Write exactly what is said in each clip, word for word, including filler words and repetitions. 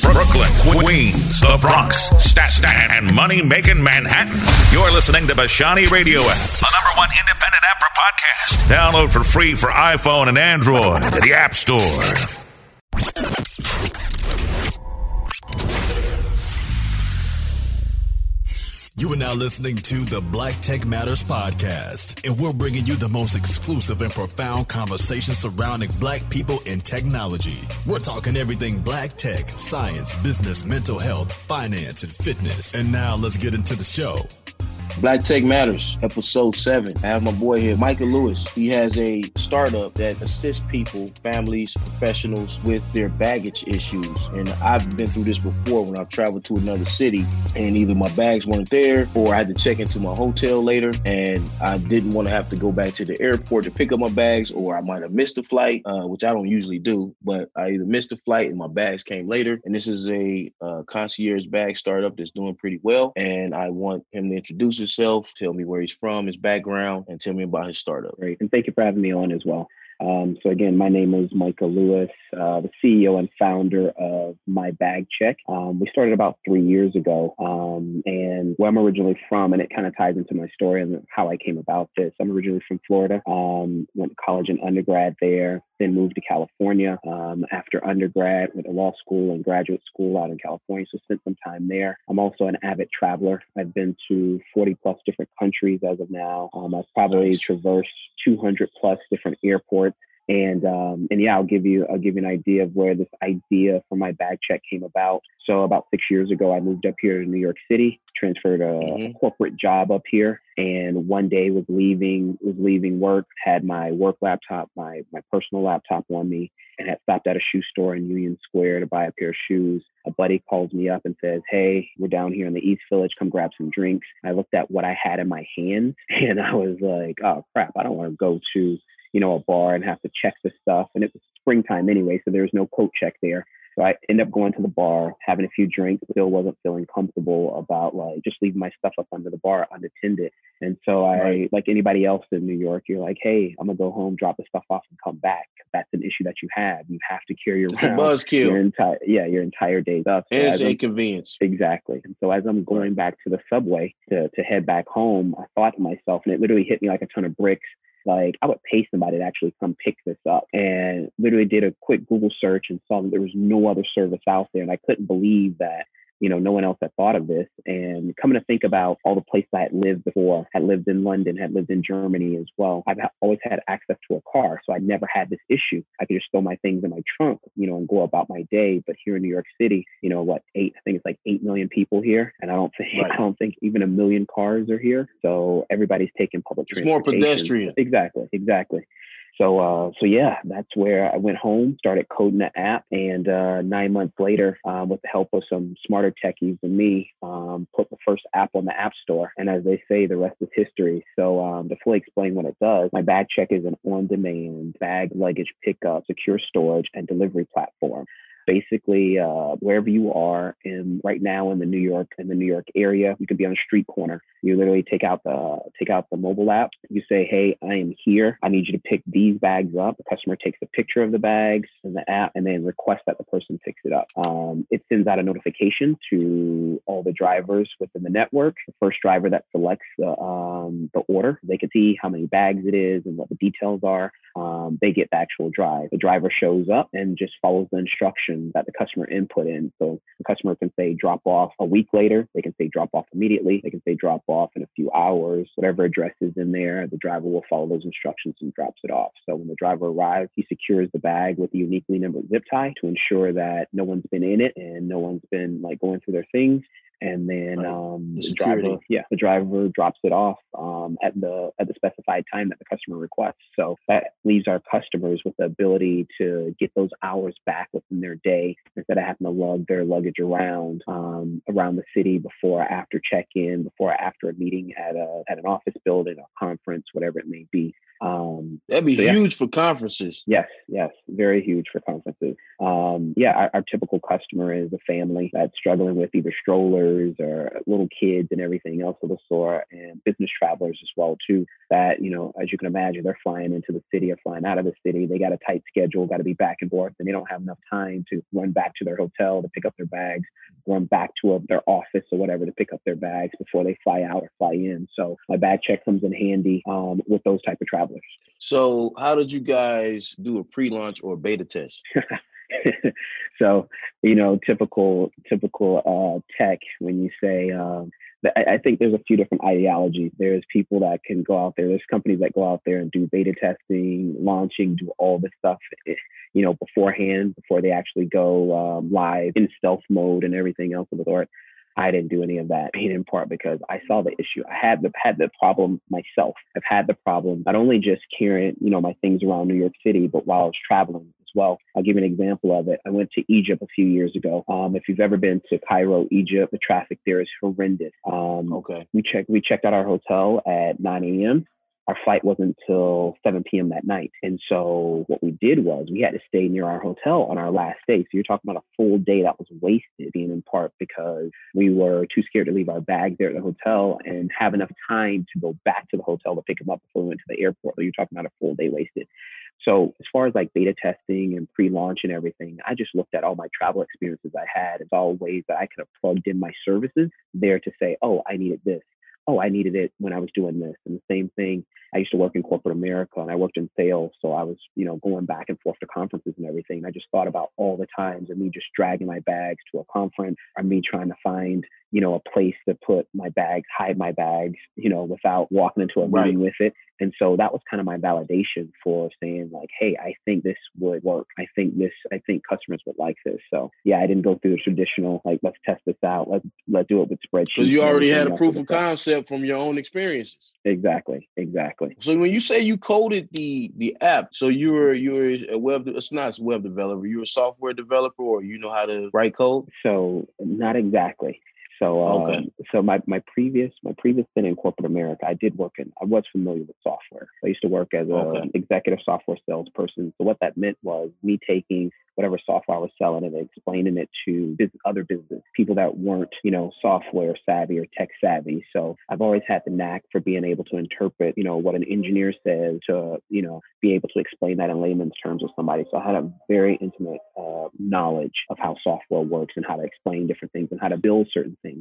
Brooklyn, Queens, the Bronx, Staten, and money-making Manhattan. You're listening to Bashani Radio app, the number one independent app for podcasts. Download for free for iPhone and Android at the App Store. You are now listening to the Black Tech Matters podcast, and we're bringing you the most exclusive and profound conversations surrounding black people in technology. We're talking everything black tech, science, business, mental health, finance, and fitness. And now let's get into the show. Black Tech Matters, episode seven. I have my boy here, Michael Lewis. He has a startup that assists people, families, professionals with their baggage issues. And I've been through this before when I've traveled to another city and either my bags weren't there or I had to check into my hotel later and I didn't want to have to go back to the airport to pick up my bags, or I might have missed a flight, uh, which I don't usually do, but I either missed a flight and my bags came later. And this is a uh, concierge bag startup that's doing pretty well. And I want him to introduce himself, tell me where he's from, his background, and tell me about his startup. Great. And thank you for having me on as well. Um, so again, my name is Michael Lewis, uh, the C E O and founder of My Bag Check. Um, we started about three years ago, um, and where I'm originally from, and it kind of ties into my story and how I came about this. I'm originally from Florida, um, went to college and undergrad there, then moved to California. Um, after undergrad, went to law school and graduate school out in California, so spent some time there. I'm also an avid traveler. I've been to forty plus different countries as of now. Um, I've probably traversed two hundred plus different airports. And um, and yeah, I'll give you I'll give you an idea of where this idea for My Bag Check came about. So about six years ago, I moved up here to New York City, transferred a mm-hmm. corporate job up here, and one day was leaving was leaving work, had my work laptop, my my personal laptop on me, and had stopped at a shoe store in Union Square to buy a pair of shoes. A buddy calls me up and says, "Hey, we're down here in the East Village. Come grab some drinks." I looked at what I had in my hands, and I was like, "Oh crap! I don't want to go to." you know, a bar and have to check the stuff. And it was springtime anyway, so there was no coat check there. So I ended up going to the bar, having a few drinks, but still wasn't feeling comfortable about like just leaving my stuff up under the bar unattended. And so I, right. like anybody else in New York, you're like, hey, I'm gonna go home, drop the stuff off and come back. That's an issue that you have. You have to carry around it's a buzzkill. your entire, yeah, your entire day stuff. So and it's an inconvenience. Exactly. And so as I'm going back to the subway to, to head back home, I thought to myself, and it literally hit me like a ton of bricks, like I would pay somebody to actually come pick this up, and literally did a quick Google search and saw that there was no other service out there. And I couldn't believe that, you know, no one else had thought of this. And coming to think about all the places I had lived before, had lived in London, had lived in Germany as well. I've always had access to a car, so I never had this issue. I could just throw my things in my trunk, you know, and go about my day. But here in New York City, you know, what, eight, I think it's like eight million people here. And I don't think, right. I don't think even a million cars are here. So everybody's taking public it's transportation. It's more pedestrian. Exactly, exactly. So, uh, so yeah, that's where I went home, started coding the app, and uh, nine months later, um, with the help of some smarter techies than me, um, put the first app on the App Store. And as they say, the rest is history. So um, to fully explain what it does, My Bag Check is an on-demand bag, luggage pickup, secure storage, and delivery platform. Basically, uh, wherever you are in right now in the New York in the New York area, you could be on a street corner. You literally take out the take out the mobile app. You say, "Hey, I am here. I need you to pick these bags up." The customer takes a picture of the bags in the app and then requests that the person picks it up. Um, it sends out a notification to all the drivers within the network. The first driver that selects the um, the order, they can see how many bags it is and what the details are. Um, they get the actual drive. The driver shows up and just follows the instructions that the customer input in. So the customer can say drop off a week later. They can say drop off immediately. They can say drop off in a few hours. Whatever address is in there, the driver will follow those instructions and drops it off. So when the driver arrives, he secures the bag with a uniquely numbered zip tie to ensure that no one's been in it and no one's been like going through their things. And then right. um, the, the driver, yeah, the driver drops it off um, at the at the specified time that the customer requests. So that leaves our customers with the ability to get those hours back within their day instead of having to lug their luggage around um, around the city before or after check-in, before or after a meeting at a at an office building, a conference, whatever it may be. Um, That'd be so, yeah. huge for conferences. Yes, yes, very huge for conferences. Um, yeah, our, our typical customer is a family that's struggling with either strollers or little kids and everything else of the sort, and business travelers as well too. That, you know, as you can imagine, they're flying into the city or flying out of the city. They got a tight schedule, got to be back and forth, and they don't have enough time to run back to their hotel to pick up their bags, run back to a, their office or whatever to pick up their bags before they fly out or fly in. So my bag check comes in handy um, with those type of travelers. So how did you guys do a pre-launch or beta test? So, you know, typical, typical uh, tech, when you say, um, I, I think there's a few different ideologies. There's people that can go out there. There's companies that go out there and do beta testing, launching, do all this stuff, you know, beforehand, before they actually go um, live in stealth mode and everything else of the sort. I didn't do any of that, in part because I saw the issue. I had the had the problem myself. I've had the problem not only just carrying, you know, my things around New York City, but while I was traveling as well. I'll give you an example of it. I went to Egypt a few years ago. Um, if you've ever been to Cairo, Egypt, the traffic there is horrendous. Um, okay. We checked. We checked out our hotel at nine a.m. Our flight wasn't until seven p.m. that night. And so what we did was we had to stay near our hotel on our last day. So you're talking about a full day that was wasted, being in part because we were too scared to leave our bags there at the hotel and have enough time to go back to the hotel to pick them up before we went to the airport. So you're talking about a full day wasted. So as far as like beta testing and pre-launch and everything, I just looked at all my travel experiences I had as all ways that I could have plugged in my services there to say, oh, I needed this. Oh, I needed it when I was doing this. And the same thing, I used to work in corporate America and I worked in sales. So I was, you know, going back and forth to conferences and everything. I just thought about all the times of me just dragging my bags to a conference, or me trying to find, you know, a place to put my bags, hide my bags, you know, without walking into a meeting Right. with it. And so that was kind of my validation for saying like, hey, I think this would work. I think this, I think customers would like this. So yeah, I didn't go through the traditional, like, let's test this out. Let's, let's do it with spreadsheets. Because you and already had everything a else proof with of the stuff. concept from your own experiences. Exactly. Exactly. So when you say you coded the the app, so you were you were a web, it's not a web developer, you're a software developer, or you know how to write code? So not exactly. So, um, Okay. so my, my previous, my previous stint in corporate America, I did work in, I was familiar with software. I used to work as an Okay. executive software salesperson. So what that meant was me taking whatever software I was selling and explaining it to biz- other business people that weren't, you know, software savvy or tech savvy. So I've always had the knack for being able to interpret, you know, what an engineer says to, you know, be able to explain that in layman's terms with somebody. So I had a very intimate uh, knowledge of how software works and how to explain different things and how to build certain things.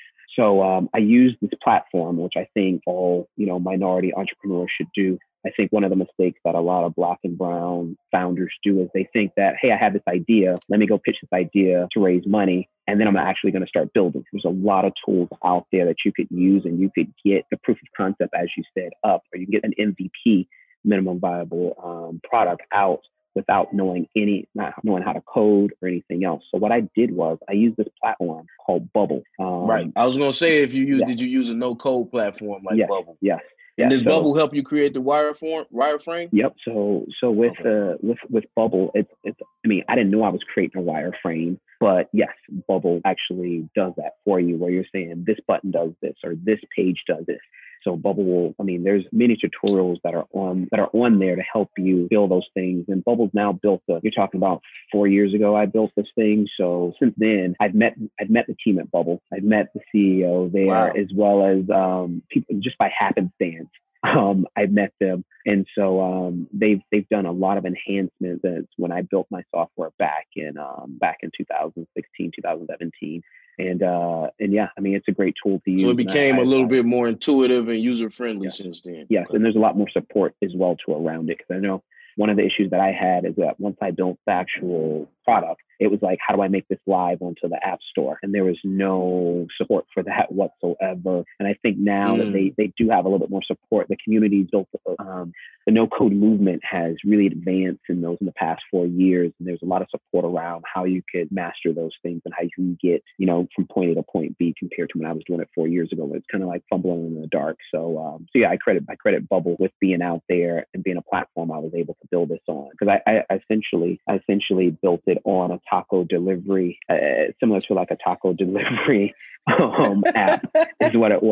So um, I used this platform, which I think all, you know, minority entrepreneurs should do. I think one of the mistakes that a lot of Black and brown founders do is they think that, hey, I have this idea. Let me go pitch this idea to raise money. And then I'm actually going to start building. There's a lot of tools out there that you could use, and you could get the proof of concept, as you said, up, or you can get an M V P, minimum viable um, product out without knowing any, not knowing how to code or anything else. So what I did was I used this platform called Bubble. Um, Right. I was gonna say, if you use, yeah. did you use a no code platform like yes, Bubble? Yes. And Yeah, does so, Bubble help you create the wireframe? Wireframe? Yep. So so with Okay. uh with with Bubble, it's it's. I mean, I didn't know I was creating a wireframe, but yes, Bubble actually does that for you, where you're saying this button does this or this page does this. So Bubble will, I mean, there's many tutorials that are on that are on there to help you build those things. And Bubble's now built a, you're talking about four years ago, I built this thing. So since then, I've met I've met the team at Bubble. I've met the C E O there, Wow. as well as um, people just by happenstance. Um, I've met them. And so um, they've they've done a lot of enhancements since when I built my software back in um, back in two thousand sixteen, two thousand seventeen. And uh, and yeah, I mean, it's a great tool to use. So it And became I- a little I- bit more intuitive and user friendly Yeah. since then. Yes, Okay. and there's a lot more support as well to around it, because I know one of the issues that I had is that once I built the actual product, it was like, how do I make this live onto the App Store? And there was no support for that whatsoever. And I think now Mm. that they, they do have a little bit more support, the community built, um, the no code movement has really advanced in those in the past four years. And there's a lot of support around how you could master those things and how you can get, you know, from point A to point B compared to when I was doing it four years ago. It's kind of like fumbling in the dark. So, um, so yeah, I credit, I credit Bubble with being out there and being a platform I was able to build this on, because I, I essentially, I essentially built it on a taco delivery, uh, similar to like a taco delivery um, app is what it was.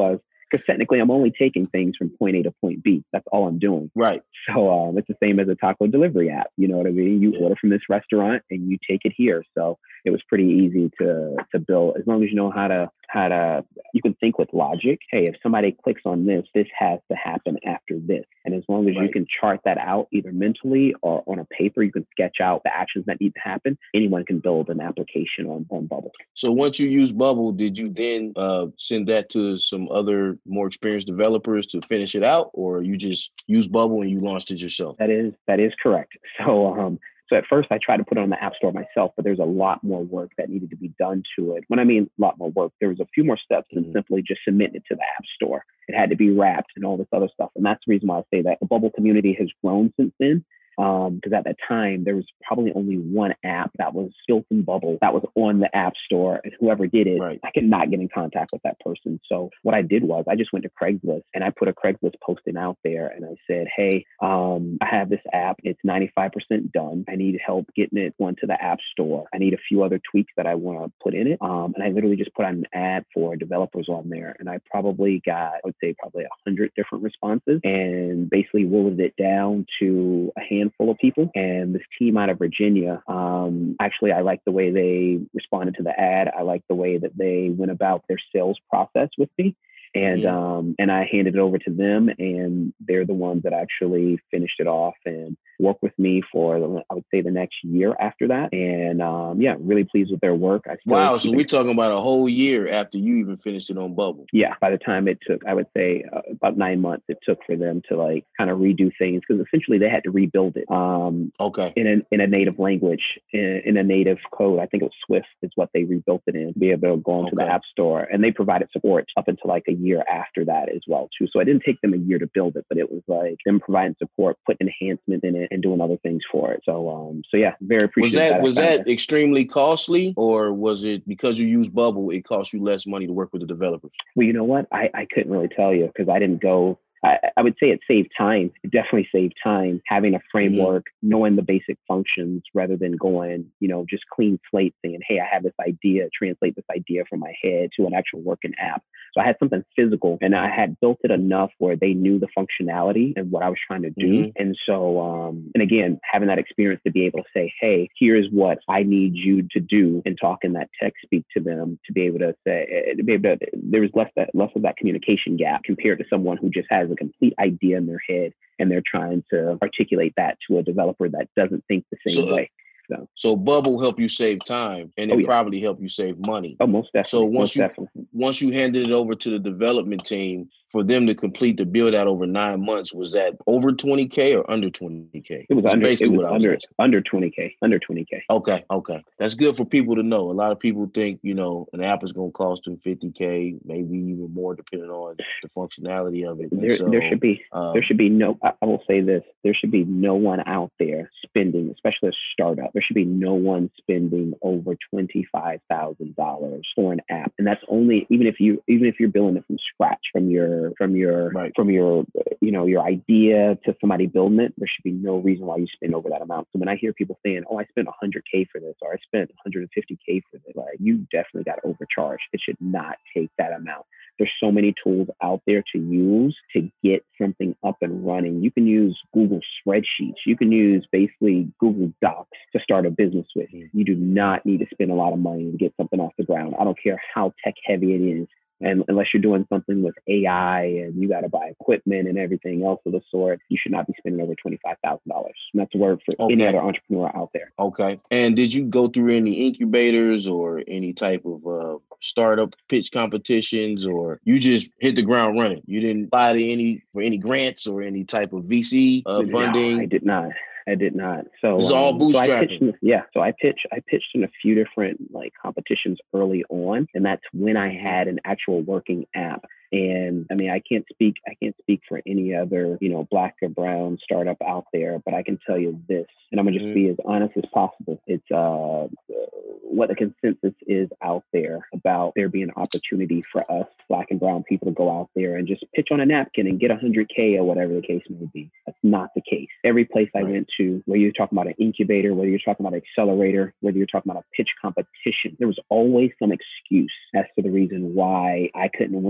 Because technically, I'm only taking things from point A to point B. That's all I'm doing. Right. So um, it's the same as a taco delivery app. You know what I mean? You Yeah. order from this restaurant and you take it here. So it was pretty easy to to build, as long as you know how to how to. You can think with logic. Hey, if somebody clicks on this, this has to happen after this. And as long as Right. you can chart that out either mentally or on a paper, you can sketch out the actions that need to happen. Anyone can build an application on on Bubble. So once you use Bubble, did you then uh, send that to some other more experienced developers to finish it out, or you just use Bubble and you launched it yourself? That is that is correct. So um, so at first I tried to put it on the App Store myself, but there's a lot more work that needed to be done to it. When I mean a lot more work, there was a few more steps than Mhm. simply just submitting it to the App Store. It had to be wrapped and all this other stuff. And that's the reason why I say that the Bubble community has grown since then. Um, because at that time there was probably only one app that was built in Bubble that was on the App Store, and whoever did it, Right. I could not get in contact with that person. So what I did was I just went to Craigslist and I put a Craigslist posting out there, and I said, hey, um, I have this app. It's ninety-five percent done. I need help getting it onto the App Store. I need a few other tweaks that I want to put in it. Um, and I literally just put out an ad for developers on there, and I probably got, I would say probably a hundred different responses, and basically whittled it down to a handful of people. And this team out of Virginia, um, actually, I like the way they responded to the ad. I like the way that they went about their sales process with me. And Mhm. um, and I handed it over to them, and they're the ones that actually finished it off and worked with me for, I would say, the next year after that. And um, yeah, really pleased with their work. I still Wow. keep So in- we're talking about a whole year after you even finished it on Bubble. yeah, by the time it took, I would say uh, about nine months it took for them to like kind of redo things, because essentially they had to rebuild it um, Okay. in a in a native language, in, in a native code. I think it was Swift is what they rebuilt it in to be able to go into Okay. the App Store, and they provided support up until like a year after that as well too. So it didn't take them a year to build it, but it was like them providing support, putting enhancements in it, and doing other things for it. So um, so yeah, very Was appreciative. that I was found that extremely costly, or was it because you use Bubble, it cost you less money to work with the developers? Well, you know what? I, I couldn't really tell you because I didn't go. I, I would say it saved time. It definitely saved time having a framework, knowing the basic functions rather than going, you know, just clean slate saying, hey, I have this idea, translate this idea from my head to an actual working app. So I had something physical, and I had built it enough where they knew the functionality and what I was trying to do. Mhm. And so, um, and again, having that experience to be able to say, hey, here's what I need you to do, and talking that tech speak to them to be able to say, to be able to, there was less that less of that communication gap compared to someone who just has a complete idea in their head and they're trying to articulate that to a developer that doesn't think the same So, uh, way. So, So Bubble help you save time, and it Oh, yeah. probably help you save money. oh, most definitely. So once most you definitely. once you handed it over to the development team for them to complete the build out over nine months, was that over twenty K or under twenty K? It was That's under, it basically was what I was under, asking. under twenty K, under twenty K. Okay, okay. That's good for people to know. A lot of people think, you know, an app is going to cost them fifty K, maybe even more depending on the functionality of it. And There, so, there should be, um, there should be no, I I will say this, there should be no one out there spending, especially a startup, there should be no one spending over twenty-five thousand dollars for an app. And that's only, even if you, even if you're building it from scratch, from your, from your, Right. from your, you know, your idea to somebody building it, there should be no reason why you spend over that amount. So when I hear people saying, oh, I spent one hundred K for this, or I spent one hundred fifty K for this, like, you definitely got overcharged. It should not take that amount. There's so many tools out there to use to get something up and running. You can use Google spreadsheets. You can use basically Google Docs to start a business with. You do not need to spend a lot of money to get something off the ground. I don't care how tech heavy it is. And unless you're doing something with A I and you got to buy equipment and everything else of the sort, you should not be spending over twenty-five thousand dollars. And that's a word for Okay. any other entrepreneur out there. Okay. And did you go through any incubators or any type of uh, startup pitch competitions, or you just hit the ground running? You didn't apply to any for any grants or any type of V C uh, No, funding? I did not. I did not. So It's all um, so I pitched bootstrapping. in, yeah. So I pitched. I pitched in a few different like competitions early on, and that's when I had an actual working app. And I mean, I can't speak. I can't speak for any other, you know, black or brown startup out there, but I can tell you this, and I'm gonna just Mhm. be as honest as possible. It's uh, what the consensus is out there about there being an opportunity for us, black and brown people, to go out there and just pitch on a napkin and get one hundred K or whatever the case may be. That's not the case. Every place I Right. went to, whether you're talking about an incubator, whether you're talking about an accelerator, whether you're talking about a pitch competition, there was always some excuse as to the reason why I couldn't win or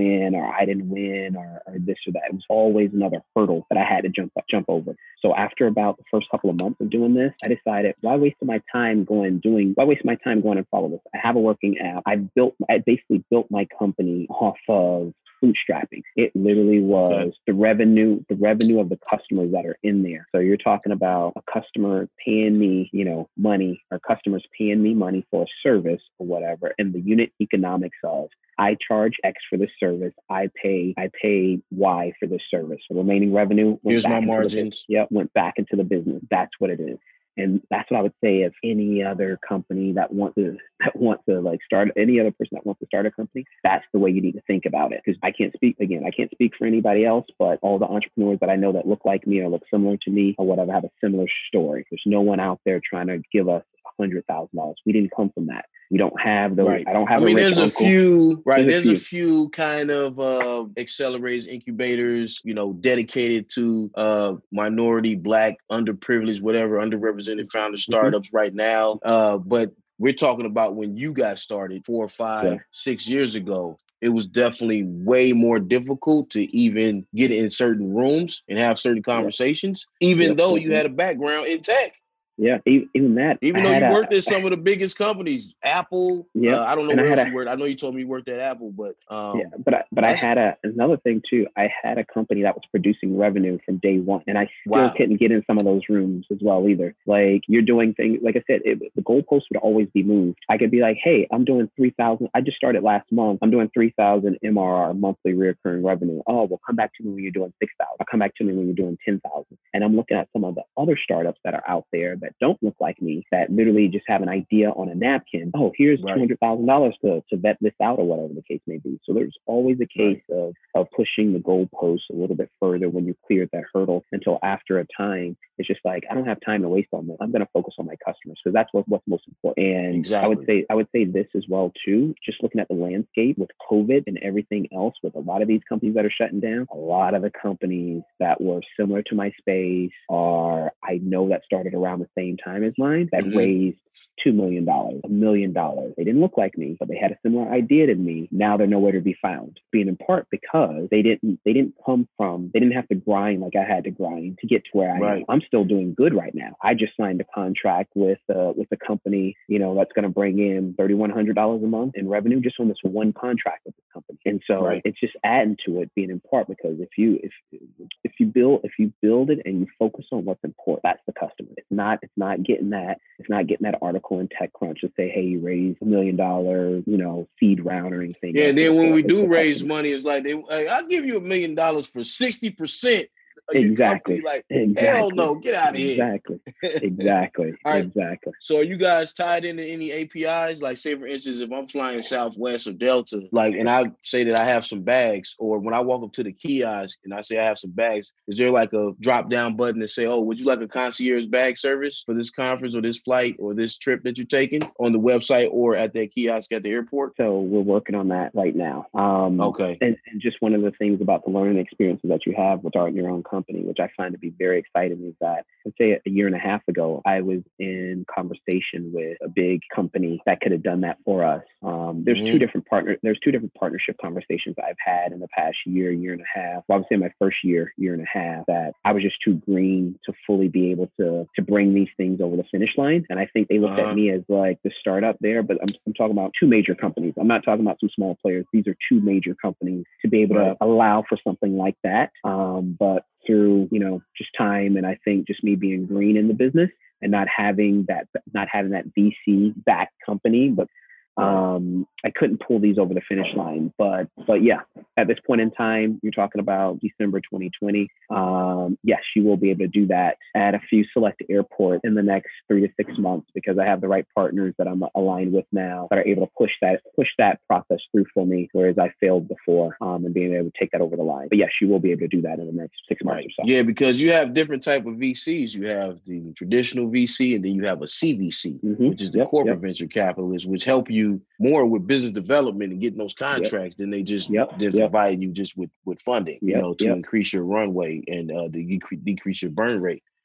I didn't win or, or this or that. It was always another hurdle that I had to jump jump over. So after about the first couple of months of doing this, I decided, why waste my time going doing, why waste my time going and follow this? I have a working app. I built, I basically built my company off of bootstrapping. It literally was okay. the revenue, the revenue of the customers that are in there. So you're talking about a customer paying me, you know, money, or customers paying me money for a service or whatever, and the unit economics of I charge X for this service. I pay, I pay Y for this service. The remaining revenue. Here's my margins. Yep, went back into the business. That's what it is. And that's what I would say if any other company that wants to that wants to like start any other person that wants to start a company, that's the way you need to think about it. Because I can't speak again, I can't speak for anybody else, but all the entrepreneurs that I know that look like me or look similar to me or whatever have a similar story. There's no one out there trying to give us a hundred thousand dollars. We didn't come from that. We don't have those. Right. I don't have. I mean, a there's a uncle. few, right? There's, there's a, few. a few kind of uh, accelerators, incubators, you know, dedicated to uh, minority, Black, underprivileged, whatever, underrepresented founder startups mm-hmm. right now. Uh, but we're talking about when you got started four or five, yeah. six years ago. It was definitely way more difficult to even get in certain rooms and have certain conversations, yeah. even yeah. though you had a background in tech. Yeah, even that. Even though you a, worked at some of the biggest companies, Apple. Yeah, uh, I don't know where else you worked. I know you told me you worked at Apple, but um, yeah, but I, but I had a another thing too. I had a company that was producing revenue from day one, and I still wow. couldn't get in some of those rooms as well either. Like you're doing things, like I said, it, the goalpost would always be moved. I could be like, hey, I'm doing three thousand. I just started last month. I'm doing three thousand M R R, monthly recurring revenue. Oh, well, come back to me when you're doing six thousand. I'll come back to me when you're doing ten thousand. And I'm looking at some of the other startups that are out there that don't look like me, that literally just have an idea on a napkin. Oh, here's right. two hundred thousand dollars to, to vet this out or whatever the case may be. So there's always a case right. of, of pushing the goalposts a little bit further when you cleared that hurdle until after a time, it's just like, I don't have time to waste on this. I'm going to focus on my customers because that's what, what's most important. And exactly. I would say, I would say this as well too, just looking at the landscape with COVID and everything else with a lot of these companies that are shutting down, a lot of the companies that were similar to my space are, I know that started around the same time as mine that mm-hmm. raised two million dollars, a million dollars. They didn't look like me, but they had a similar idea to me. Now they're nowhere to be found. Being in part because they didn't, they didn't come from, they didn't have to grind like I had to grind to get to where I right. am. I'm still doing good right now. I just signed a contract with uh, with a company, you know, that's going to bring in three thousand one hundred dollars a month in revenue just on this one contract with this company. And so right. it's just adding to it, being in part because if you if if you build if you build it and you focus on what's important, that's the customer. It's not it's not getting that it's not getting that article in TechCrunch to say, hey, you raised a million dollar, you know, seed round or anything. Yeah, and then when we do raise money, it's like they, hey, I'll give you a million dollars for sixty percent. Exactly. Like, exactly. hell no, get out of here. Exactly. Exactly. right. Exactly. So are you guys tied into any A P Is? Like, say for instance, if I'm flying Southwest or Delta, like, and I say that I have some bags, or when I walk up to the kiosk and I say I have some bags, is there like a drop down button to say, oh, would you like a concierge bag service for this conference or this flight or this trip that you're taking on the website or at that kiosk at the airport? So we're working on that right now. Um, okay. And, and just one of the things about the learning experiences that you have with starting your own company, which I find to be very exciting, is that let's say a year and a half ago, I was in conversation with a big company that could have done that for us. Um, there's mm-hmm. two different partner, there's two different partnership conversations I've had in the past year, year and a half. Well, I would say my first year, year and a half, that I was just too green to fully be able to to bring these things over the finish line. And I think they looked uh-huh. at me as like the startup there, but I'm, I'm talking about two major companies. I'm not talking about two small players. These are two major companies to be able right. to allow for something like that. Um, but through, you know, just time. And I think just me being green in the business and not having that, not having that V C backed company, but um, I couldn't pull these over the finish line. But, but yeah, at this point in time, you're talking about December twenty twenty. Um, yes, you will be able to do that at a few select airports in the next three to six months because I have the right partners that I'm aligned with now that are able to push that, push that process through for me, whereas I failed before, um, and being able to take that over the line. But yes, you will be able to do that in the next six months right. or so. Yeah, because you have different type of V Cs. You have the traditional V C, and then you have a C V C, mm-hmm. which is the yep, corporate yep. venture capitalists, which help you more with business development and getting those contracts yep. than they just yep. than yep. provide you just with with funding, yep. you know, to yep. increase your runway and uh, to decrease, decrease your burn rate.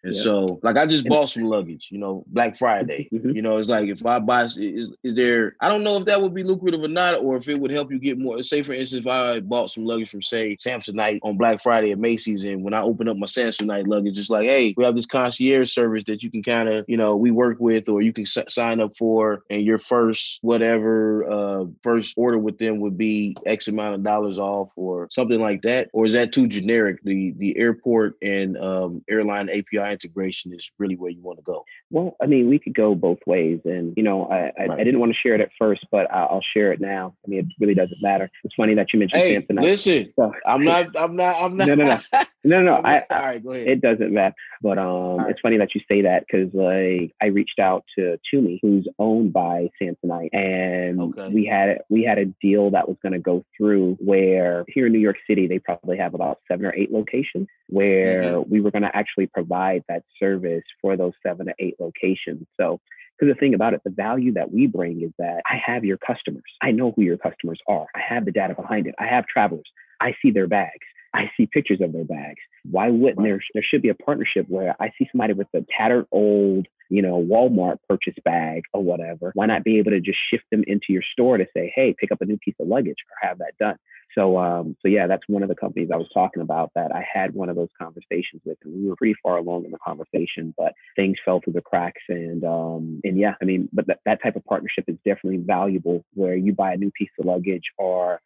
And yeah. so, like, I just bought some luggage, you know, Black Friday. Mm-hmm. You know, it's like if I buy, is, is there, I don't know if that would be lucrative or not, or if it would help you get more. Say, for instance, if I bought some luggage from, say, Samsonite on Black Friday at Macy's, and when I open up my Samsonite luggage, it's like, hey, we have this concierge service that you can kind of, you know, we work with, or you can s- sign up for, and your first whatever uh, first order with them would be X amount of dollars off, or something like that. Or is that too generic? The the airport and um, airline A P I integration is really where you want to go. Well, I mean, we could go both ways. And, you know, I, I, right. I didn't want to share it at first, but I'll share it now. I mean, it really doesn't matter. It's funny that you mentioned hey, Samsonite. Listen, so, I'm not, I'm not, I'm not. No, no, no. No, no. I, all right, go ahead. It doesn't matter. But um, right. It's funny that you say that, because like I reached out to Tumi, who's owned by Samsonite, and okay. we had we had a deal that was going to go through where here in New York City, they probably have about seven or eight locations where mm-hmm. we were going to actually provide that service for those seven to eight locations. So, because the thing about it, the value that we bring is that I have your customers. I know who your customers are. I have the data behind it. I have travelers. I see their bags. I see pictures of their bags. Why wouldn't right. there, there should be a partnership where I see somebody with a tattered old, you know, Walmart purchase bag or whatever. Why not be able to just shift them into your store to say, hey, pick up a new piece of luggage or have that done? So, um, so yeah, that's one of the companies I was talking about that I had one of those conversations with, and we were pretty far along in the conversation, but things fell through the cracks. And, um, and yeah, I mean, but that, that type of partnership is definitely valuable, where you buy a new piece of luggage, or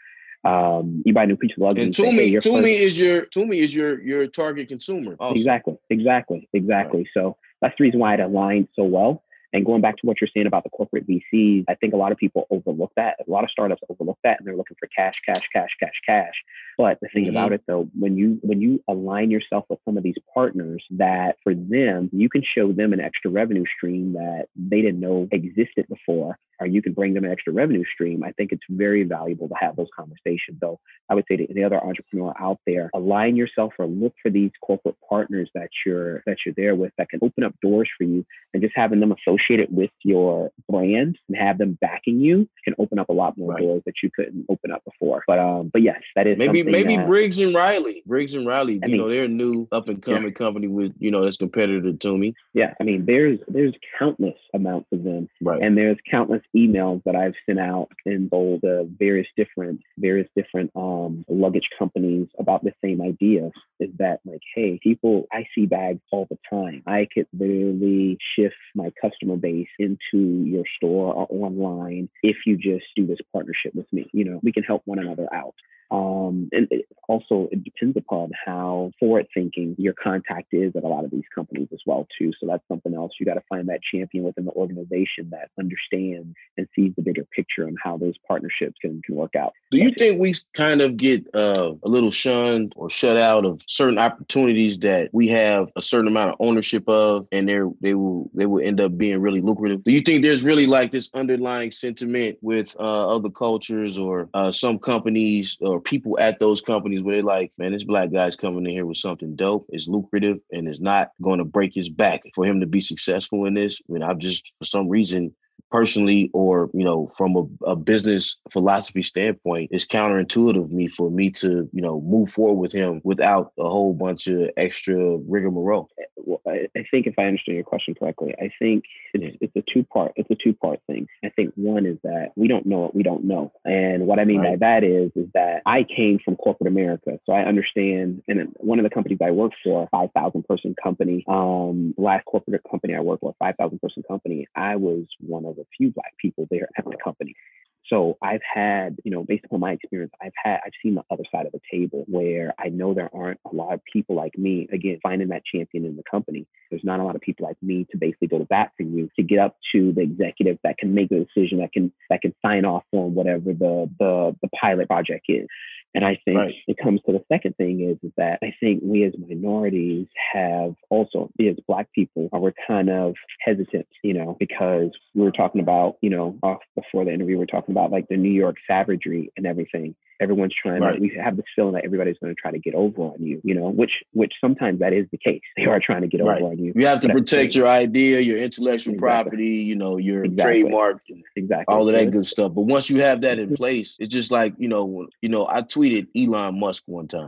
um, you buy a new piece of luggage. And Tumi, hey, Tumi is your Tumi is your your target consumer. Also. Exactly, exactly, exactly. Right. So that's the reason why it aligned so well. And going back to what you're saying about the corporate V Cs, I think a lot of people overlook that. A lot of startups overlook that, and they're looking for cash, cash, cash, cash, cash. But the thing mm-hmm. about it, though, when you when you align yourself with some of these partners, that for them, you can show them an extra revenue stream that they didn't know existed before, or you can bring them an extra revenue stream. I think it's very valuable to have those conversations. So I would say to any other entrepreneur out there, align yourself or look for these corporate partners that you're that you're there with, that can open up doors for you, and just having them associated with your brand and have them backing you can open up a lot more right. doors that you couldn't open up before. But um, but yes, that is maybe maybe that, Briggs and Riley, Briggs and Riley. I you mean, know, they're a new up and coming yeah. company with you know that's competitor to me. Yeah, I mean, there's there's countless amounts of them, right? And there's countless emails that I've sent out in both the various different various different um luggage companies about the same idea. Is that like, hey, people, I see bags all the time. I could literally shift my customer base into your store or online if you just do this partnership with me. You know, we can help one another out. Um, and it also, it depends upon how forward thinking your contact is at a lot of these companies as well, too. So that's something else. You got to find that champion within the organization that understands and sees the bigger picture on how those partnerships can, can work out. Do you think we kind of get uh, a little shunned or shut out of certain opportunities that we have a certain amount of ownership of, and they they will they will end up being really lucrative? Do you think there's really like this underlying sentiment with uh, other cultures or uh, some companies or people at those companies where they're like, man, this black guy's coming in here with something dope, it's lucrative, and it's not going to break his back for him to be successful in this? I mean, I've just, for some reason, personally, or, you know, from a, a business philosophy standpoint, it's counterintuitive me for me to, you know, move forward with him without a whole bunch of extra rigmarole. Well, I, I think if I understand your question correctly, I think it's, it's a two part, it's a two part thing. I think one is that we don't know what we don't know. And what I mean right. by that is, is that I came from corporate America. So I understand, and one of the companies I worked for, a five thousand person company, um, the last corporate company I worked for, a five thousand person company, I was one of a few black people there at the company. So I've had, you know, based upon my experience, I've had, I've seen the other side of the table where I know there aren't a lot of people like me, again, finding that champion in the company. There's not a lot of people like me to basically go to bat for you, to get up to the executive that can make the decision, that can, that can sign off on whatever the, the, the pilot project is. And I think right. it comes to the second thing is, is that I think we as minorities have also, as Black people, are we're kind of hesitant, you know, because we were talking about, you know, off before the interview, we we're talking about like the New York savagery and everything. Everyone's trying right. to, we have this feeling that everybody's going to try to get over on you, you know, which, which sometimes that is the case. They are trying to get right. over on you. You have to but protect your idea, your intellectual exactly. property, you know, your exactly. trademark, exactly. all of that good stuff. But once you have that in place, it's just like, you know, you know, I tweeted Elon Musk one time. Mm-hmm.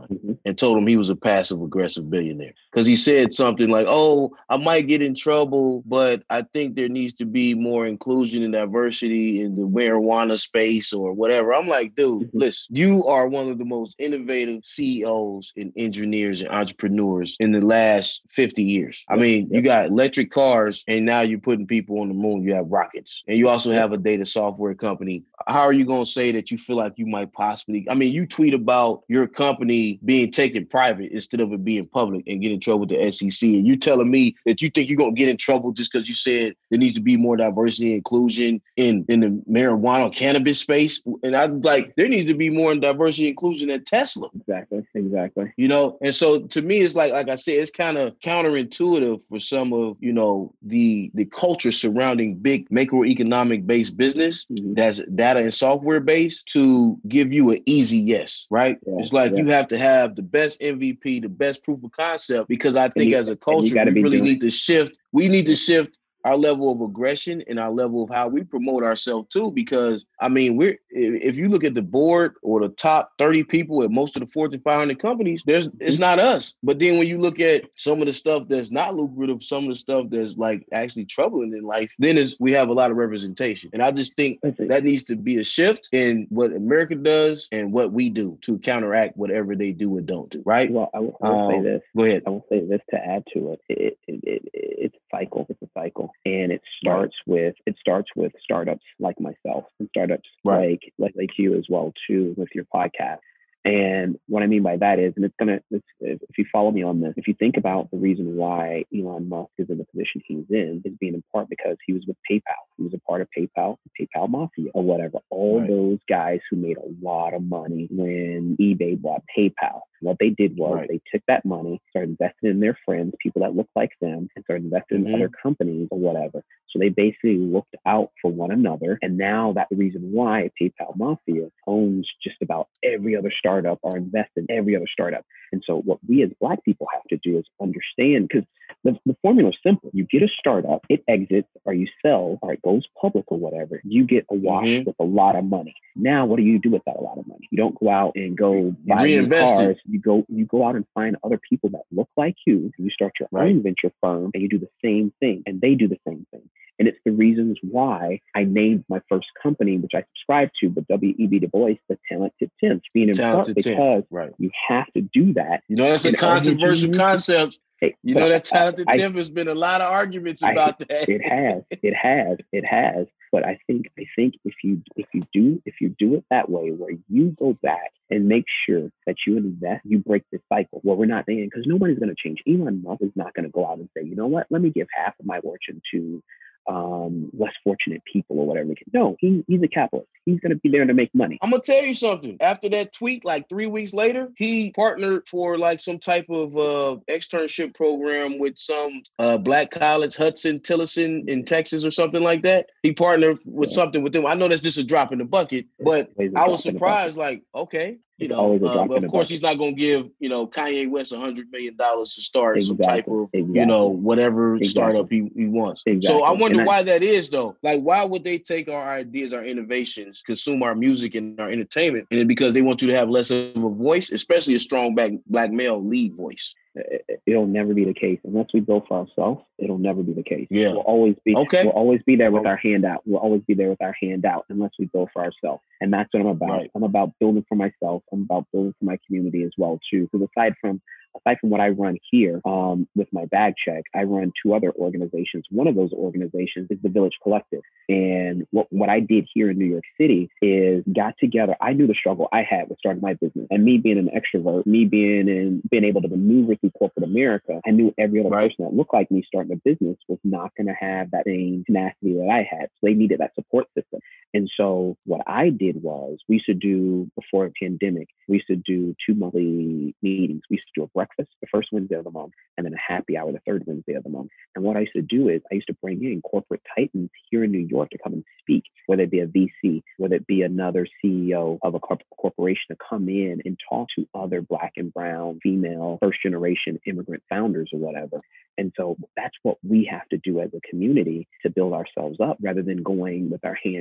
and told him he was a passive aggressive billionaire. Because he said something like, oh, I might get in trouble, but I think there needs to be more inclusion and diversity in the marijuana space or whatever. I'm like, dude, mm-hmm. listen, you are one of the most innovative C E Os and engineers and entrepreneurs in the last fifty years. I mean, yep. you got electric cars and now you're putting people on the moon. You have rockets and you also have a data software company. How are you going to say that you feel like you might possibly, I mean, you tweet about your company being taken private instead of it being public and get in trouble with the S E C. And you telling me that you think you're going to get in trouble just because you said there needs to be more diversity and inclusion in, in the marijuana cannabis space. And I'm like, there needs to be more diversity and inclusion at Tesla. Exactly. Exactly. You know, and so to me, it's like, like I said, it's kind of counterintuitive for some of, you know, the, the culture surrounding big macroeconomic based business mm-hmm. that's data and software based to give you an easy yes, right? Yeah, it's like yeah. you have to have the best M V P, the best proof of concept, because I think you, as a culture, we really doing- need to shift. We need to shift our level of aggression and our level of how we promote ourselves too, because I mean, we're, if you look at the board or the top thirty people at most of the Fortune five hundred companies, there's, it's not us. But then when you look at some of the stuff that's not lucrative, some of the stuff that's like actually troubling in life, then is we have a lot of representation. And I just think that needs to be a shift in what America does and what we do to counteract whatever they do or don't do, right? Well, I will, I will um, say this. Go ahead. I will say this to add to it. It, it, it, it it's a cycle. It's a cycle. And it starts right. with it starts with startups like myself and startups right. like, like like you as well too with your podcast. And what I mean by that is, and it's gonna, it's, if you follow me on this, if you think about the reason why Elon Musk is in the position he's in, is being in part because he was with PayPal. He was a part of PayPal, PayPal Mafia or whatever. All right. those guys who made a lot of money when eBay bought PayPal. What they did was right. they took that money, started investing in their friends, people that look like them, and started investing mm-hmm. in other companies or whatever. So they basically looked out for one another. And now that's the reason why PayPal Mafia owns just about every other startup or invest in every other startup. And so what we as Black people have to do is understand, because the, the formula is simple. You get a startup, it exits, or you sell, or it goes public or whatever. You get a wash mm-hmm. with a lot of money. Now, what do you do with that a lot of money? You don't go out and go buy new cars. You go, you go out and find other people that look like you. You start your right. own venture firm and you do the same thing, and they do the same thing. And it's the reasons why I named my first company, which I subscribe to, but W E B Du Bois, the Talented Tenth, being in part because right. you have to do that. You know, that's a controversial concept. Hey, you know, that Talented Tenth has been a lot of arguments about I, that. It has, it has, it has. But I think, I think if you, if you do, if you do it that way, where you go back and make sure that you invest, you break this cycle. Well, we're not in, because nobody's going to change. Elon Musk is not going to go out and say, you know what, let me give half of my fortune to um, less fortunate people or whatever. No, he, he's a capitalist. He's going to be there to make money. I'm going to tell you something. After that tweet, like three weeks later, he partnered for like some type of uh, externship program with some uh, Black college, Hudson Tillotson in Texas or something like that. He partnered with yeah. something with them. I know that's just a drop in the bucket, but I was surprised, like, okay. You know, uh, but of course, he's not going to give, you know, Kanye West one hundred million dollars to start exactly. some type of, exactly. you know, whatever exactly. startup he, he wants. Exactly. So I wonder and why I, that is, though. Like, why would they take our ideas, our innovations, consume our music and our entertainment? And it's because they want you to have less of a voice, especially a strong black, black male lead voice. It'll never be the case unless we build for ourselves. It'll never be the case. Yeah, we'll always be. Okay, we'll always be there with our hand out. We'll always be there with our hand out unless we build for ourselves. And that's what I'm about. Right. I'm about building for myself. I'm about building for my community as well too. Because aside from aside from what I run here um, with my bag check, I run two other organizations. One of those organizations is the Village Collective. And what, what I did here in New York City is got together. I knew the struggle I had with starting my business, and me being an extrovert, me being in, being able to maneuver through corporate America, I knew every other right. person that looked like me starting a business was not going to have that same tenacity that I had. So they needed that support system. And so what I did was, we used to do, before the pandemic, we used to do two monthly meetings. We used to do a breakfast the first Wednesday of the month, and then a happy hour the third Wednesday of the month. And what I used to do is I used to bring in corporate titans here in New York to come and speak, whether it be a V C, whether it be another C E O of a corp- corporation to come in and talk to other Black and brown, female, first generation immigrant founders or whatever. And so that's what we have to do as a community to build ourselves up, rather than going with our hand out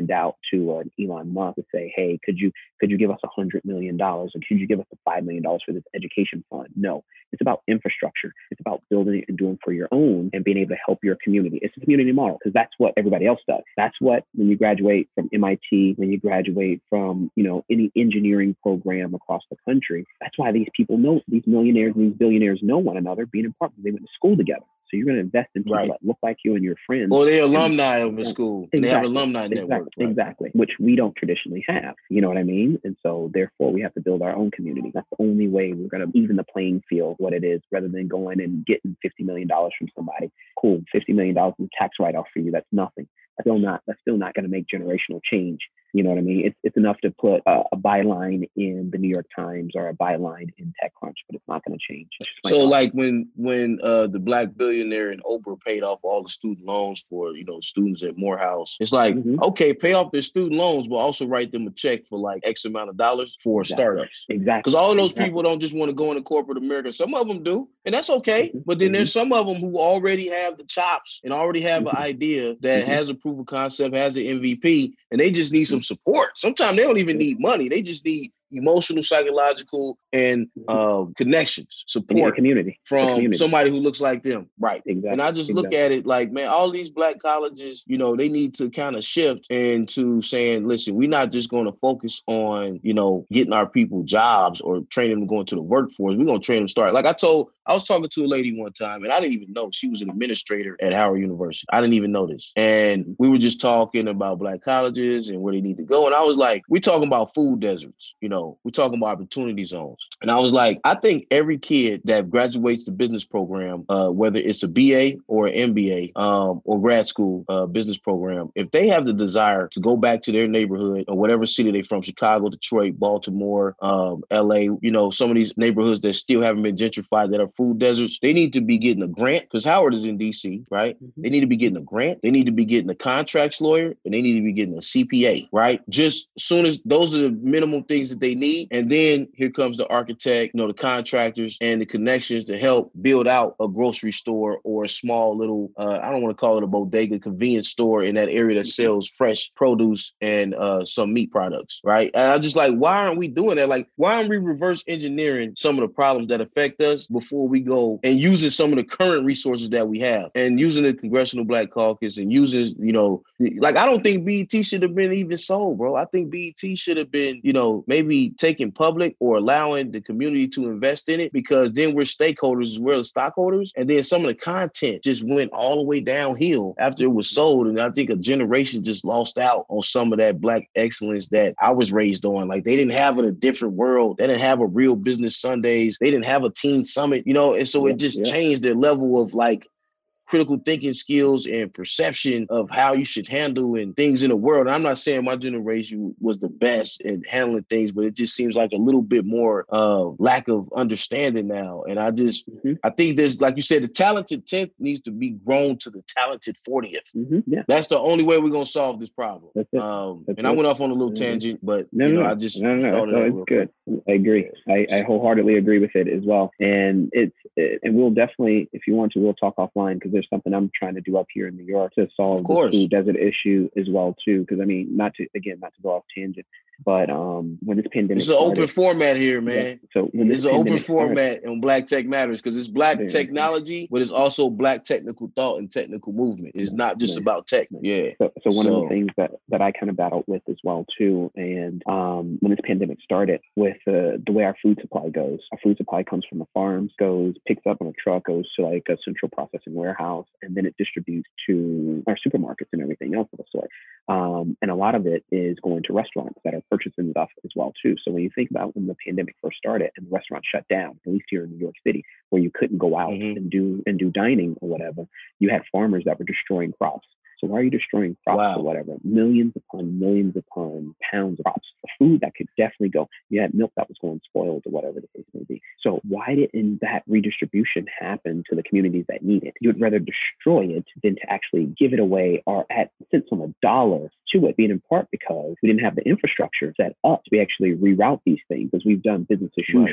to an Elon Musk to say, hey, could you could you give us a hundred million dollars, or could you give us a five million dollars for this education fund? No, it's about infrastructure. It's about building it and doing for your own and being able to help your community. It's a community model because that's what everybody else does. That's what, when you graduate from M I T, when you graduate from, you know, any engineering program across the country, that's why these people know, these millionaires and these billionaires know one another, being in part because they went to school together. So you're going to invest in people right. that look like you and your friends. Or they're alumni of the school. Exactly. And they have alumni exactly. network. Right? Exactly. Which we don't traditionally have. You know what I mean? And so therefore we have to build our own community. That's the only way we're going to even the playing field, what it is, rather than going and getting fifty million dollars from somebody. Cool. fifty million dollars in tax write-off for you. That's nothing. That's still not, that's still not going to make generational change. You know what I mean? It's it's enough to put a, a byline in the New York Times or a byline in TechCrunch, but it's not going to change. So thought. like when when uh, the black billionaire and Oprah paid off all the student loans for, you know, students at Morehouse, it's like, mm-hmm. okay, pay off their student loans, but also write them a check for like X amount of dollars for exactly. startups. Exactly. Because all of those exactly. people don't just want to go into corporate America. Some of them do, and that's okay. Mm-hmm. But then mm-hmm. there's some of them who already have the chops and already have mm-hmm. an idea that mm-hmm. has a proof of concept, has an M V P, and they just need some support. Sometimes they don't even need money. They just need emotional, psychological, and uh, connections, support community from community. somebody who looks like them. Right. Exactly. And I just exactly. look at it like, man, all these black colleges, you know, they need to kind of shift into saying, listen, we're not just going to focus on, you know, getting our people jobs or training them to go into the workforce. We're going to train them to start. Like I told, I was talking to a lady one time and I didn't even know she was an administrator at Howard University. I didn't even know this. And we were just talking about black colleges and where they need to go. And I was like, we're talking about food deserts, you know, we're talking about opportunity zones. And I was like, I think every kid that graduates the business program, uh, whether it's a B A or an M B A um, or grad school uh, business program, if they have the desire to go back to their neighborhood or whatever city they're from, Chicago, Detroit, Baltimore, um, L A, you know, some of these neighborhoods that still haven't been gentrified that are food deserts, they need to be getting a grant because Howard is in D C, right? Mm-hmm. They need to be getting a grant. They need to be getting a contracts lawyer and they need to be getting a C P A, right? Just as soon as those are the minimum things that they need. And then here comes the architect, you know, the contractors and the connections to help build out a grocery store or a small little, uh, I don't want to call it a bodega, convenience store in that area that sells fresh produce and uh, some meat products, right? And I'm just like, why aren't we doing that? Like, why aren't we reverse engineering some of the problems that affect us before we go and using some of the current resources that we have and using the Congressional Black Caucus and using, you know, like, I don't think B E T should have been even sold, bro. I think B E T should have been, you know, maybe taken public or allowing the community to invest in it because then we're stakeholders as well as stockholders. And then some of the content just went all the way downhill after it was sold. And I think a generation just lost out on some of that Black excellence that I was raised on. Like they didn't have it a different world. They didn't have a Real Business Sundays. They didn't have a teen summit, you know, and so yeah, it just yeah. changed their level of like critical thinking skills and perception of how you should handle and things in the world. And I'm not saying my generation was the best at handling things, but it just seems like a little bit more uh, lack of understanding now. And I just, mm-hmm. I think there's, like you said, the talented tenth needs to be grown to the talented fortieth. Mm-hmm. Yeah. That's the only way we're going to solve this problem. Um, and it. I went off on a little mm-hmm. tangent, but no, you know, no, I just no, no, no, no it's good. Quick. I agree. I, I wholeheartedly agree with it as well. And it's, it, and we'll definitely, if you want to, we'll talk offline because there's something I'm trying to do up here in New York to solve the food desert issue as well too. Because I mean, not to again, not to go off tangent, but um, when this pandemic, it's an started, open format here, man. Yeah, so when it's an open format started, on Black Tech Matters because it's Black man, technology, but it's also Black technical thought and technical movement. It's not just man, about tech. Man. Yeah. So, so one so. of the things that that I kind of battled with as well too, and um, when this pandemic started, with uh, the way our food supply goes, our food supply comes from the farms, goes picks up on a truck, goes to like a central processing warehouse, and then it distributes to our supermarkets and everything else of the sort. Um, and a lot of it is going to restaurants that are purchasing stuff as well too. So when you think about when the pandemic first started and the restaurants shut down, at least here in New York City, where you couldn't go out mm-hmm. and do and do dining or whatever, you had farmers that were destroying crops. So why are you destroying crops wow. or whatever? Millions upon millions upon pounds of crops, of food that could definitely go. You had milk that was going spoiled or whatever the case may be. So why didn't that redistribution happen to the communities that need it? You would rather destroy it than to actually give it away or add cents on a dollar to it, being in part because we didn't have the infrastructure set up to actually reroute these things, because we've done business as usual.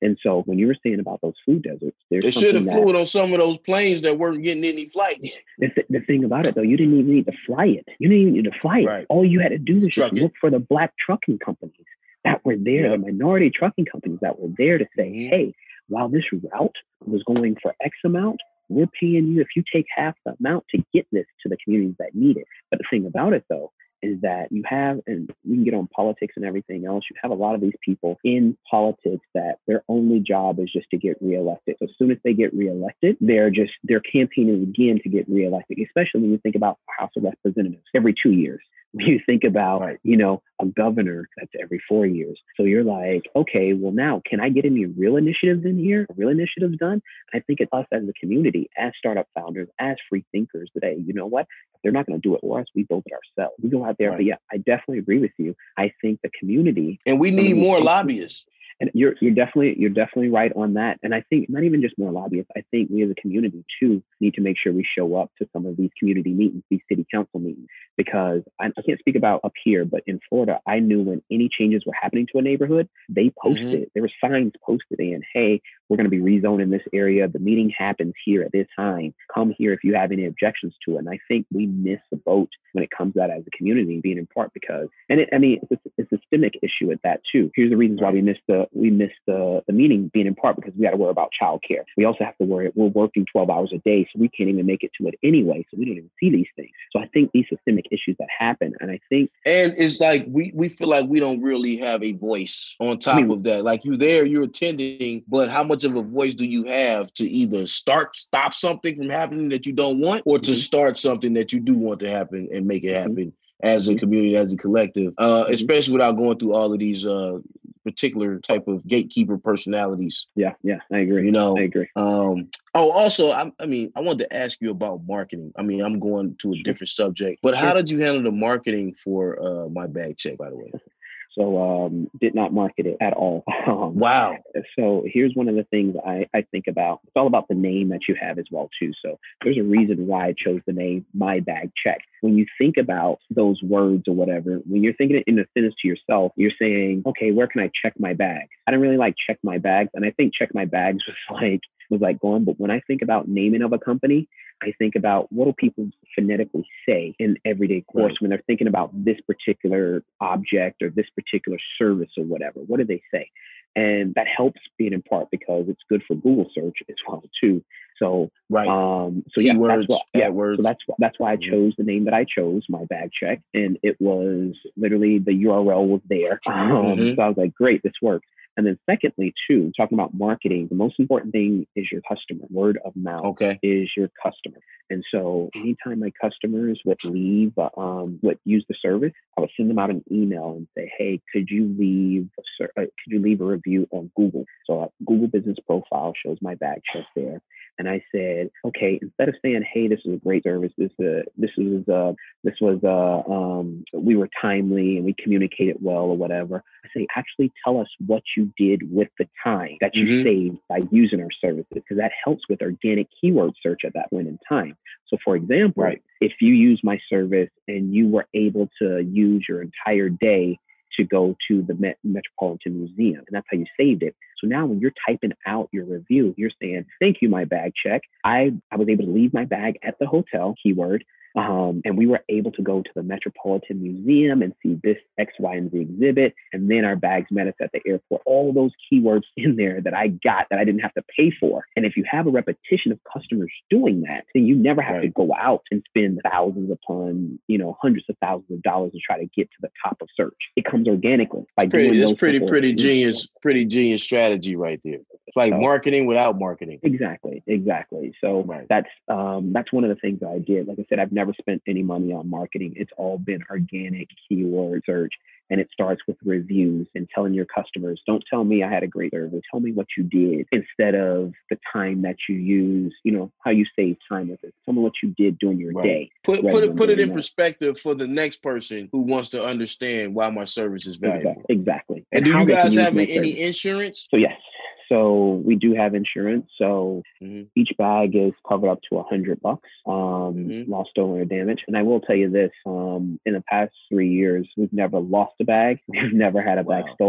And so when you were saying about those food deserts, there's they should have that, flew it on some of those planes that weren't getting any flights. The, th- the thing about it, though, you didn't even need to fly it. You didn't even need to fly it. Right. All you had to do was Truck just it. look for the black trucking companies that were there, Yep. the minority trucking companies that were there to say, Mhm. hey, while this route was going for X amount, we're paying you if you take half the amount to get this to the communities that need it. But the thing about it, though, is that you have, and we can get on politics and everything else, you have a lot of these people in politics that their only job is just to get reelected. So as soon as they get reelected, they're just, they're campaigning again to get reelected, especially when you think about House of Representatives every two years. When you think about, Right. you know, a governor, that's every four years. So you're like, okay, well now, can I get any real initiatives in here? Real initiatives done? I think it's us as a community, as startup founders, as free thinkers today, you know what? If they're not going to do it for us, we build it ourselves. We go out there. Right. But yeah, I definitely agree with you. I think the community, And we need more lobbyists. and you're you're definitely you're definitely right on that. And I think not even just more lobbyists. I think we as a community too need to make sure we show up to some of these community meetings, these city council meetings, because I, I can't speak about up here, but in Florida, I knew when any changes were happening to a neighborhood, they posted. Mhm. There were signs posted in, hey, we're going to be rezoning this area. The meeting happens here at this time. Come here if you have any objections to it. And I think we miss the boat when it comes to that as a community, being in part because, and it, I mean, it's a, it's a systemic issue at that too. Here's the reasons why we missed the we missed the, the meeting, being in part because we got to worry about childcare. We also have to worry, we're working twelve hours a day, so we can't even make it to it anyway. So we don't even see these things. So I think these systemic issues that happen, and I think, And it's like we we feel like we don't really have a voice on top I mean, of that. Like you're there, you're attending, but how much of a voice do you have to either start, stop something from happening that you don't want, or to Mhm. start something that you do want to happen and make it Mhm. happen as a Mhm. community, as a collective, uh, Mhm. especially without going through all of these uh, particular type of gatekeeper personalities. yeah, yeah, I agree. You know, I agree. Um, oh, also, I, I mean, I wanted to ask you about marketing. I mean, I'm going to a Sure. different subject, but how Sure. did you handle the marketing for uh, my bag check, by the way? So um, did not market it at all. Um, Wow. So here's one of the things I, I think about. It's all about the name that you have as well, too. So there's a reason why I chose the name My Bag Check. When you think about those words or whatever, when you're thinking it in a sentence to yourself, you're saying, okay, where can I check my bag? I don't really like check my bags. And I think check my bags was like, was like going. But when I think about naming of a company, I think about what do people phonetically say in everyday course Right. when they're thinking about this particular object or this particular service or whatever. What do they say? And that helps being in part because it's good for Google search as well too. So, Right. um, so yeah, Keywords, that's why, yeah, AdWords. so that's why, that's why I chose the name that I chose, My Bag Check, and it was literally the U R L was there. Um, Mhm. So I was like, great, this works. And then secondly, too, talking about marketing, the most important thing is your customer. Word of mouth Okay. is your customer. And so anytime my customers would leave, uh, um, would use the service, I would send them out an email and say, hey, could you leave a, ser- uh, could you leave a review on Google? So uh, Google Business Profile shows My Bag Check there. And I said, okay, instead of saying, hey, this is a great service, this uh, this is uh, this was uh, um, we were timely and we communicated well or whatever, I say, actually tell us what you did with the time that you Mhm. saved by using our services, because that helps with organic keyword search at that point in time. So for example, Right. if you use my service and you were able to use your entire day to go to the Met- Metropolitan Museum, and that's how you saved it. So now when you're typing out your review, you're saying, thank you, My Bag Check. I, I was able to leave my bag at the hotel, keyword, um, and we were able to go to the Metropolitan Museum and see this X, Y, and Z exhibit. And then our bags met us at the airport. All those keywords in there that I got that I didn't have to pay for. And if you have a repetition of customers doing that, then you never have Right. to go out and spend thousands upon, you know, hundreds of thousands of dollars to try to get to the top of search. It comes organically by Pretty, doing it's those pretty, simple- pretty genius, pretty genius strategy right there. It's like So- marketing without marketing. Exactly, exactly. So Right. that's um, that's one of the things that I did. Like I said, I've never spent any money on marketing. It's all been organic keyword search, and it starts with reviews and telling your customers, "Don't tell me I had a great service. Tell me what you did instead of the time that you use. You know how you save time with it. Tell me what you did during your Right. day." Put rather put it than put it doing in that. perspective for the next person who wants to understand why my service is valuable. Exactly. exactly. And do how you they can guys use have my any service. insurance? So yes. So we do have insurance. So Mhm. each bag is covered up to a hundred bucks, um, Mhm. lost, stolen, or damaged. And I will tell you this: um, in the past three years, we've never lost a bag. We've never had a bag Wow. stolen.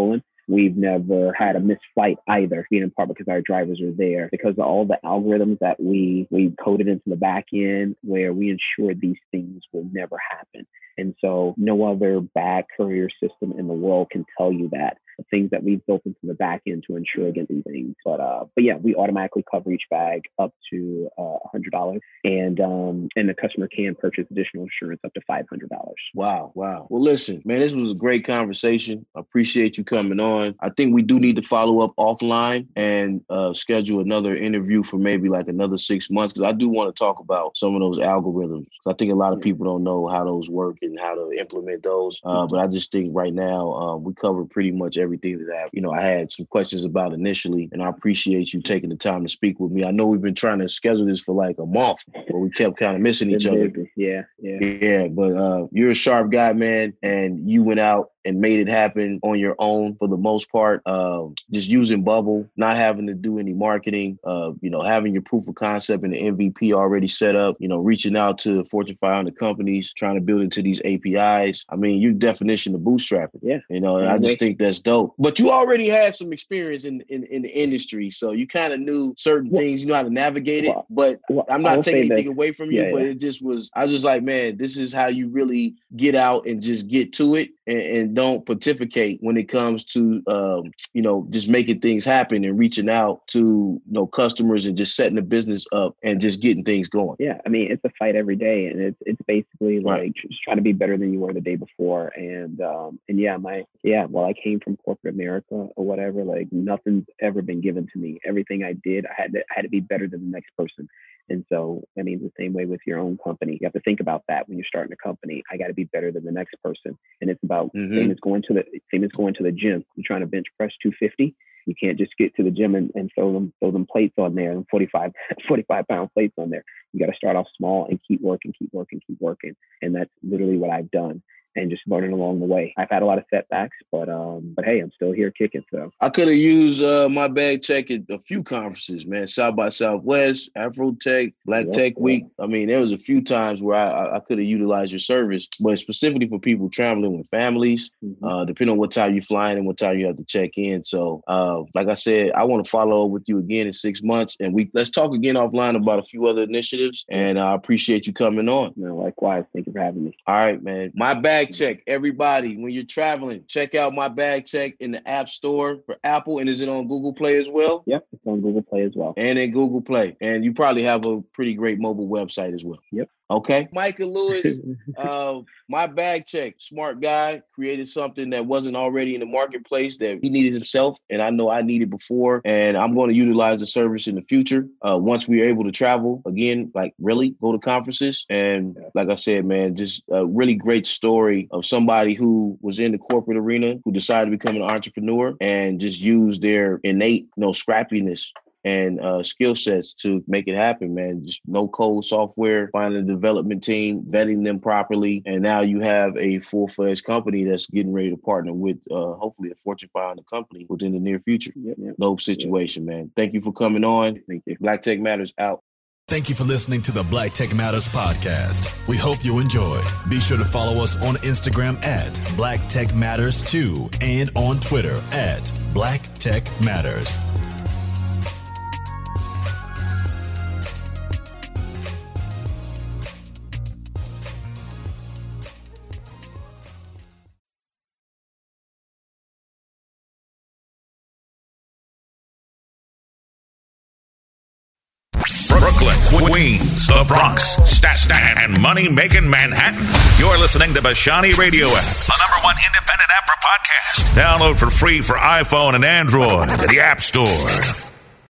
We've never had a missed flight either, being in part because our drivers are there, because of all the algorithms that we we coded into the back end, where we ensure these things will never happen. And so no other bag courier system in the world can tell you that. The things that we've built into the back end to ensure against these things. But uh, but yeah, we automatically cover each bag up to uh, one hundred dollars, and um, and the customer can purchase additional insurance up to five hundred dollars. Wow, wow. Well, listen, man, this was a great conversation. I appreciate you coming on. I think we do need to follow up offline and uh, schedule another interview for maybe like another six months because I do want to talk about some of those algorithms. I think a lot of people don't know how those work and how to implement those. Uh, but I just think right now uh, we covered pretty much everything that I, you know, I had some questions about initially, and I appreciate you taking the time to speak with me. I know we've been trying to schedule this for like a month, but we kept kind of missing each other. Yeah, yeah, yeah. But uh, you're a sharp guy, man, and you went out and made it happen on your own for the most part. Uh, just using Bubble, not having to do any marketing, uh, you know, having your proof of concept and the M V P already set up, you know, reaching out to Fortune five hundred companies, trying to build into these A P Is. I mean, your definition of bootstrapping. Yeah. You know, and I just think that's dope. But you already had some experience in, in, in the industry, so you kind of knew certain well, things, you know how to navigate it. Well, but well, I'm not taking anything that, away from you, yeah, but yeah. it just was, I was just like, man, this is how you really get out and just get to it and, and don't pontificate when it comes to, um, you know, just making things happen and reaching out to, you know, customers and just setting the business up and just getting things going. Yeah. I mean, it's a fight every day, and it's, it's basically like right. just trying to be better than you were the day before. And, um, and yeah, my, yeah, well, I came from corporate America or whatever, like nothing's ever been given to me. Everything I did, I had to, I had to be better than the next person. And so, I mean, the same way with your own company, you have to think about that when you're starting a company. I got to be better than the next person. And it's about mm-hmm. same as going to the same as going to the gym. You're trying to bench press two fifty. You can't just get to the gym and, and throw them throw them plates on there and forty-five pound plates on there. You got to start off small and keep working, keep working, keep working. And that's literally what I've done. And just learning along the way. I've had a lot of setbacks, but um, but hey, I'm still here kicking. So I could have used uh, my bag check at a few conferences, man. South by Southwest, Afro Tech, Black yep, Tech Week. Yep. I mean, there was a few times where I, I could have utilized your service, but specifically for people traveling with families, mm-hmm. uh, depending on what time you're flying and what time you have to check in. So, uh, like I said, I want to follow up with you again in six months, and we let's talk again offline about a few other initiatives. And I appreciate you coming on. No, likewise. Thank you for having me. All right, man. My bag check. Everybody, when you're traveling, check out my bag check in the App Store for Apple. And is it on Google Play as well? Yep, it's on Google Play as well. And in Google Play. And you probably have a pretty great mobile website as well. Yep. Okay. Michael Lewis, uh, my bag check, smart guy, created something that wasn't already in the marketplace that he needed himself. And I know I needed before. And I'm going to utilize the service in the future. Uh, once we're able to travel again, like really go to conferences. And like I said, man, just a really great story of somebody who was in the corporate arena, who decided to become an entrepreneur and just use their innate, you know, scrappiness and uh, skill sets to make it happen, man. Just no code software, finding a development team, vetting them properly. And now you have a full-fledged company that's getting ready to partner with uh, hopefully a Fortune five hundred company within the near future. Yep, yep. Dope situation, yep. man. Thank you for coming on. Thank you. Black Tech Matters out. Thank you for listening to the Black Tech Matters podcast. We hope you enjoyed. Be sure to follow us on Instagram at Black Tech Matters two and on Twitter at Black Tech Matters. Brooklyn, Queens, the Bronx, Staten, and money-making Manhattan. You're listening to Bashani Radio App, the number one independent app for podcasts. Download for free for iPhone and Android at the App Store.